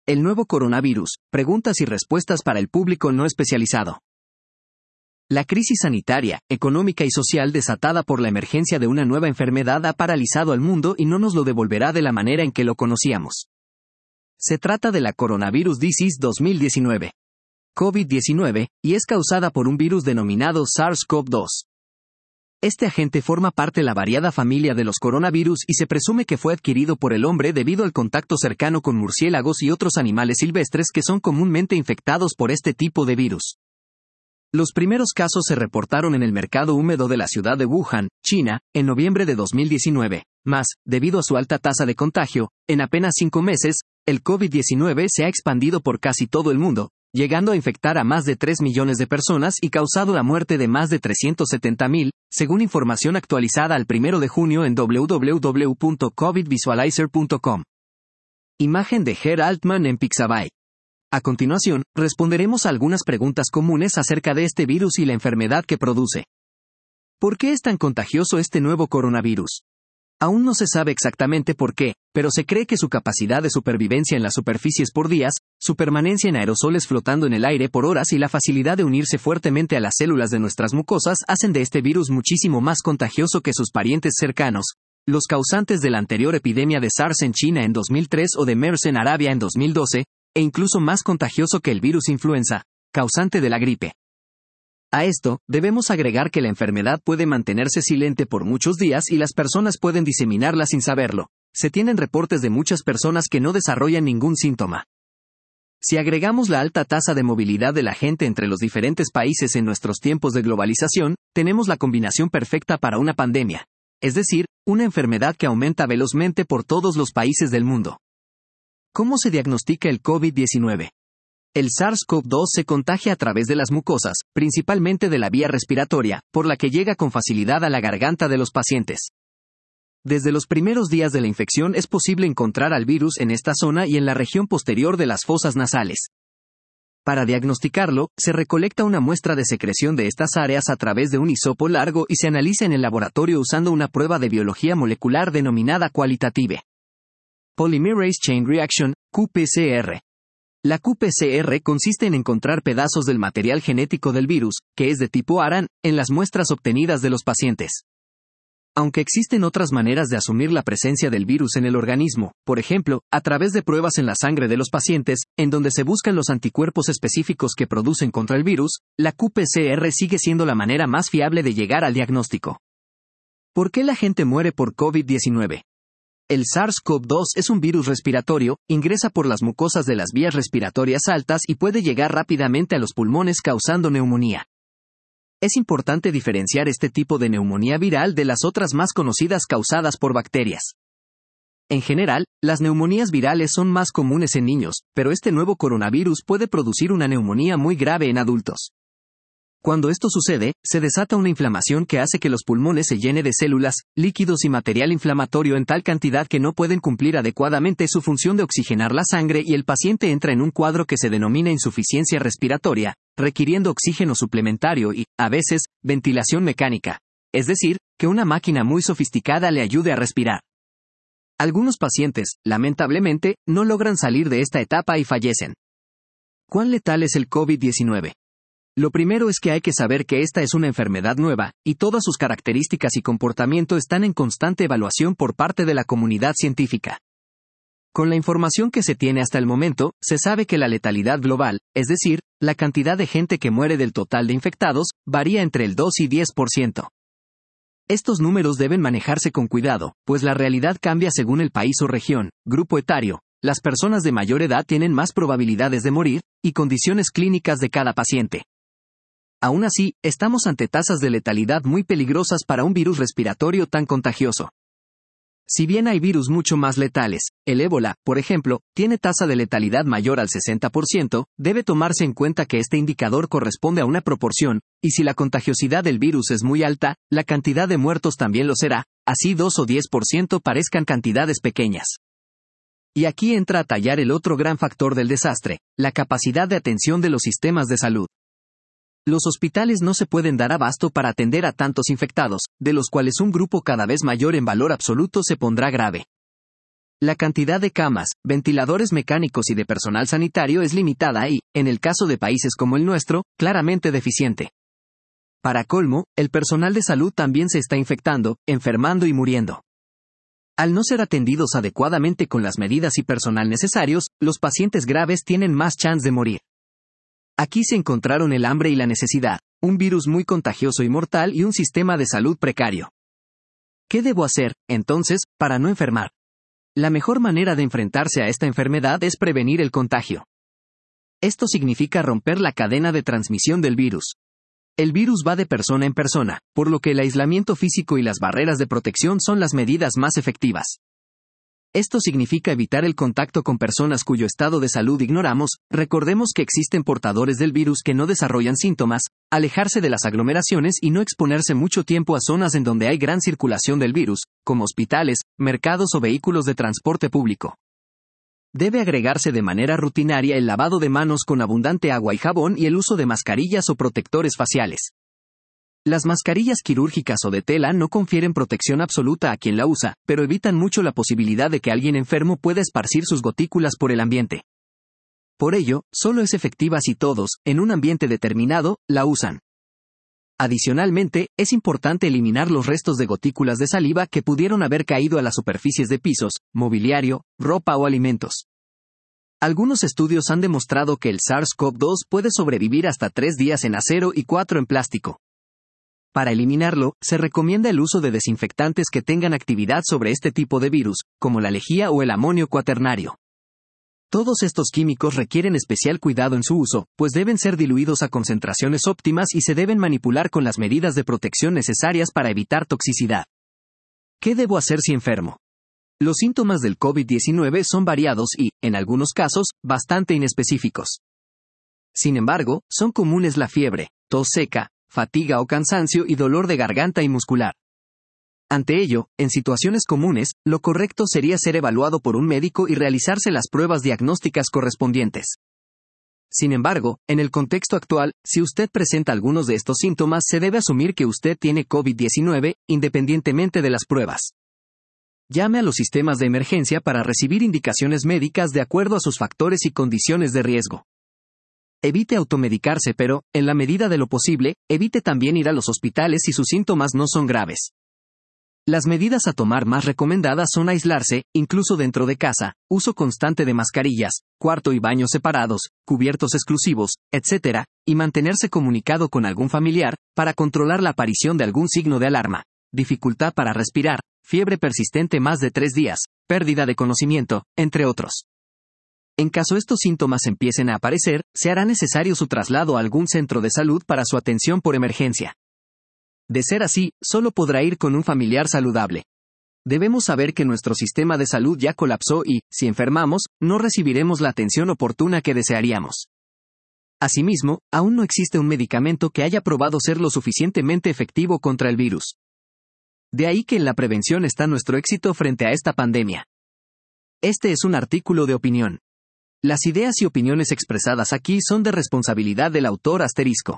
El nuevo coronavirus, preguntas y respuestas para el público no especializado. La crisis sanitaria, económica y social desatada por la emergencia de una nueva enfermedad ha paralizado al mundo y no nos lo devolverá de la manera en que lo conocíamos. Se trata de la Coronavirus Disease 2019, COVID-19, y es causada por un virus denominado SARS-CoV-2. Este agente forma parte de la variada familia de los coronavirus y se presume que fue adquirido por el hombre debido al contacto cercano con murciélagos y otros animales silvestres que son comúnmente infectados por este tipo de virus. Los primeros casos se reportaron en el mercado húmedo de la ciudad de Wuhan, China, en noviembre de 2019. Mas, debido a su alta tasa de contagio, en apenas 5 meses, el COVID-19 se ha expandido por casi todo el mundo, llegando a infectar a más de 3 millones de personas y causado la muerte de más de 370,000, según información actualizada al 1 de junio en www.covidvisualizer.com. Imagen de Ger Altman en Pixabay. A continuación, responderemos a algunas preguntas comunes acerca de este virus y la enfermedad que produce. ¿Por qué es tan contagioso este nuevo coronavirus? Aún no se sabe exactamente por qué, pero se cree que su capacidad de supervivencia en las superficies por días, su permanencia en aerosoles flotando en el aire por horas y la facilidad de unirse fuertemente a las células de nuestras mucosas hacen de este virus muchísimo más contagioso que sus parientes cercanos, los causantes de la anterior epidemia de SARS en China en 2003 o de MERS en Arabia en 2012, e incluso más contagioso que el virus influenza, causante de la gripe. A esto, debemos agregar que la enfermedad puede mantenerse silente por muchos días y las personas pueden diseminarla sin saberlo. Se tienen reportes de muchas personas que no desarrollan ningún síntoma. Si agregamos la alta tasa de movilidad de la gente entre los diferentes países en nuestros tiempos de globalización, tenemos la combinación perfecta para una pandemia. Es decir, una enfermedad que aumenta velozmente por todos los países del mundo. ¿Cómo se diagnostica el COVID-19? El SARS-CoV-2 se contagia a través de las mucosas, principalmente de la vía respiratoria, por la que llega con facilidad a la garganta de los pacientes. Desde los primeros días de la infección es posible encontrar al virus en esta zona y en la región posterior de las fosas nasales. Para diagnosticarlo, se recolecta una muestra de secreción de estas áreas a través de un hisopo largo y se analiza en el laboratorio usando una prueba de biología molecular denominada Qualitative Polymerase Chain Reaction, qPCR. La qPCR consiste en encontrar pedazos del material genético del virus, que es de tipo ARN, en las muestras obtenidas de los pacientes. Aunque existen otras maneras de asumir la presencia del virus en el organismo, por ejemplo, a través de pruebas en la sangre de los pacientes, en donde se buscan los anticuerpos específicos que producen contra el virus, la qPCR sigue siendo la manera más fiable de llegar al diagnóstico. ¿Por qué la gente muere por COVID-19? El SARS-CoV-2 es un virus respiratorio, ingresa por las mucosas de las vías respiratorias altas y puede llegar rápidamente a los pulmones causando neumonía. Es importante diferenciar este tipo de neumonía viral de las otras más conocidas causadas por bacterias. En general, las neumonías virales son más comunes en niños, pero este nuevo coronavirus puede producir una neumonía muy grave en adultos. Cuando esto sucede, se desata una inflamación que hace que los pulmones se llenen de células, líquidos y material inflamatorio en tal cantidad que no pueden cumplir adecuadamente su función de oxigenar la sangre y el paciente entra en un cuadro que se denomina insuficiencia respiratoria, requiriendo oxígeno suplementario y, a veces, ventilación mecánica. Es decir, que una máquina muy sofisticada le ayude a respirar. Algunos pacientes, lamentablemente, no logran salir de esta etapa y fallecen. ¿Cuán letal es el COVID-19? Lo primero es que hay que saber que esta es una enfermedad nueva, y todas sus características y comportamiento están en constante evaluación por parte de la comunidad científica. Con la información que se tiene hasta el momento, se sabe que la letalidad global, es decir, la cantidad de gente que muere del total de infectados, varía entre el 2 y 10%. Estos números deben manejarse con cuidado, pues la realidad cambia según el país o región, grupo etario. Las personas de mayor edad tienen más probabilidades de morir, y condiciones clínicas de cada paciente. Aún así, estamos ante tasas de letalidad muy peligrosas para un virus respiratorio tan contagioso. Si bien hay virus mucho más letales, el ébola, por ejemplo, tiene tasa de letalidad mayor al 60%, debe tomarse en cuenta que este indicador corresponde a una proporción, y si la contagiosidad del virus es muy alta, la cantidad de muertos también lo será, así 2 o 10% parezcan cantidades pequeñas. Y aquí entra a tallar el otro gran factor del desastre, la capacidad de atención de los sistemas de salud. Los hospitales no se pueden dar abasto para atender a tantos infectados, de los cuales un grupo cada vez mayor en valor absoluto se pondrá grave. La cantidad de camas, ventiladores mecánicos y de personal sanitario es limitada y, en el caso de países como el nuestro, claramente deficiente. Para colmo, el personal de salud también se está infectando, enfermando y muriendo. Al no ser atendidos adecuadamente con las medidas y personal necesarios, los pacientes graves tienen más chance de morir. Aquí se encontraron el hambre y la necesidad, un virus muy contagioso y mortal y un sistema de salud precario. ¿Qué debo hacer, entonces, para no enfermar? La mejor manera de enfrentarse a esta enfermedad es prevenir el contagio. Esto significa romper la cadena de transmisión del virus. El virus va de persona en persona, por lo que el aislamiento físico y las barreras de protección son las medidas más efectivas. Esto significa evitar el contacto con personas cuyo estado de salud ignoramos, recordemos que existen portadores del virus que no desarrollan síntomas, alejarse de las aglomeraciones y no exponerse mucho tiempo a zonas en donde hay gran circulación del virus, como hospitales, mercados o vehículos de transporte público. Debe agregarse de manera rutinaria el lavado de manos con abundante agua y jabón y el uso de mascarillas o protectores faciales. Las mascarillas quirúrgicas o de tela no confieren protección absoluta a quien la usa, pero evitan mucho la posibilidad de que alguien enfermo pueda esparcir sus gotículas por el ambiente. Por ello, solo es efectiva si todos, en un ambiente determinado, la usan. Adicionalmente, es importante eliminar los restos de gotículas de saliva que pudieron haber caído a las superficies de pisos, mobiliario, ropa o alimentos. Algunos estudios han demostrado que el SARS-CoV-2 puede sobrevivir hasta 3 días en acero y 4 en plástico. Para eliminarlo, se recomienda el uso de desinfectantes que tengan actividad sobre este tipo de virus, como la lejía o el amonio cuaternario. Todos estos químicos requieren especial cuidado en su uso, pues deben ser diluidos a concentraciones óptimas y se deben manipular con las medidas de protección necesarias para evitar toxicidad. ¿Qué debo hacer si enfermo? Los síntomas del COVID-19 son variados y, en algunos casos, bastante inespecíficos. Sin embargo, son comunes la fiebre, tos seca, fatiga o cansancio y dolor de garganta y muscular. Ante ello, en situaciones comunes, lo correcto sería ser evaluado por un médico y realizarse las pruebas diagnósticas correspondientes. Sin embargo, en el contexto actual, si usted presenta algunos de estos síntomas, se debe asumir que usted tiene COVID-19, independientemente de las pruebas. Llame a los sistemas de emergencia para recibir indicaciones médicas de acuerdo a sus factores y condiciones de riesgo. Evite automedicarse, pero, en la medida de lo posible, evite también ir a los hospitales si sus síntomas no son graves. Las medidas a tomar más recomendadas son aislarse, incluso dentro de casa, uso constante de mascarillas, cuarto y baño separados, cubiertos exclusivos, etc., y mantenerse comunicado con algún familiar, para controlar la aparición de algún signo de alarma, dificultad para respirar, fiebre persistente más de 3 días, pérdida de conocimiento, entre otros. En caso estos síntomas empiecen a aparecer, se hará necesario su traslado a algún centro de salud para su atención por emergencia. De ser así, solo podrá ir con un familiar saludable. Debemos saber que nuestro sistema de salud ya colapsó y, si enfermamos, no recibiremos la atención oportuna que desearíamos. Asimismo, aún no existe un medicamento que haya probado ser lo suficientemente efectivo contra el virus. De ahí que en la prevención está nuestro éxito frente a esta pandemia. Este es un artículo de opinión. Las ideas y opiniones expresadas aquí son de responsabilidad del autor **.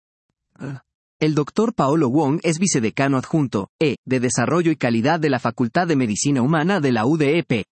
El Dr. Paolo Wong es vicedecano adjunto, de Desarrollo y Calidad de la Facultad de Medicina Humana de la UDEP.